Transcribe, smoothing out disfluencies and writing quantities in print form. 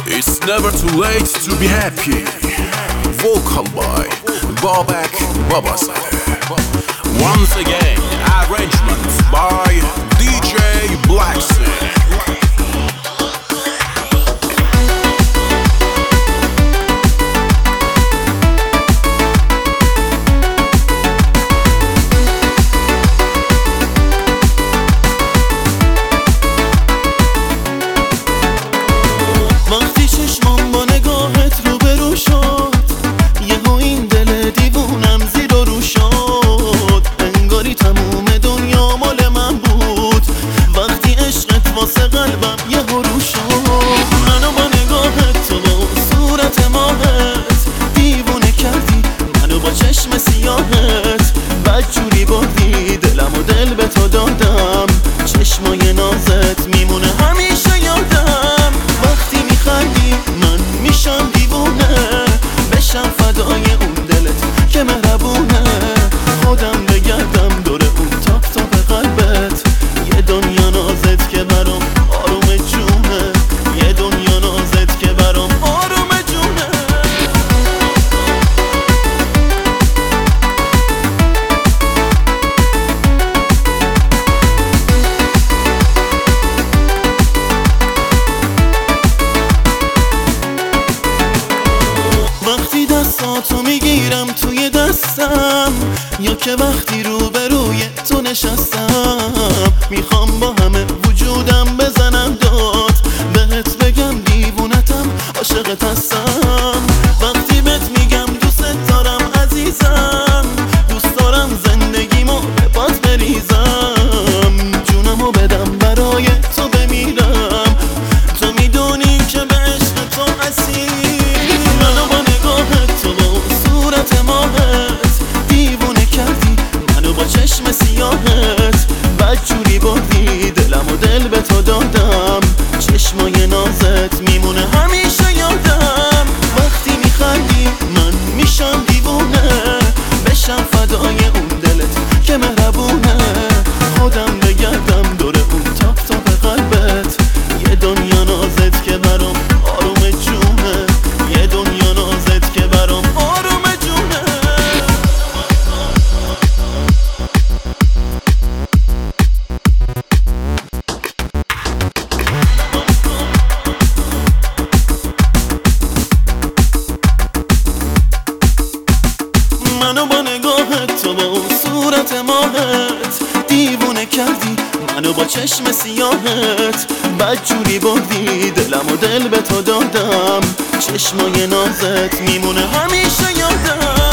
It's never too late to be happy. Vocal by Babak Babazadeh. Once again, arrangements by DJ Blacksy. چشم سیاهت بدجوری بردی دلم و دل به تو دادم، چشمای نازت میمونه همیشه یادم. وقتی میخندی من میشم دیوونه، بشم فدای اون دلت که مهربونه. خودم بگردم دور اون تاک تاک قلبت، یه دنیا نازت که برام آروم جونه، یه دنیا نازت که برام آروم جونه. وقتی دستاتو میگیرم توی دستم، یا که وقتی روبروی تو نشستم، میخوام با همه وجودم بزنم داد، بهت بگم دیوونتم عاشقت هستم. وقتی بهت میگم دوست دارم عزیزم، دوست دارم زندگیمو به پات بریزم، جونمو بدم برای تو بمیرم. تو میدونی که به عشق تو اسیر، منو با نگاهت تو با صورت ماهت دیوونه کردی، منو با چشم سیاهت بدجوری بردی دلم و دل به تو دادم، چشمای نازت میمونه همیشه یادم. وقتی میخندی من میشم دیوونه، بشم فدای اون دلت که مهربونه. خودم بگردم دور اون تاک تاک قلبت، یه دنیا نازت که برام آروم جونه، یه دنیا نازت که برام آروم جونه. منو با نگاهت تو با اون صورت ماهت دیوونه کردی، منو با چشم سیاهت بدجوری بردی دلم و دل به تو دادم، چشمای نازت میمونه همیشه یادم.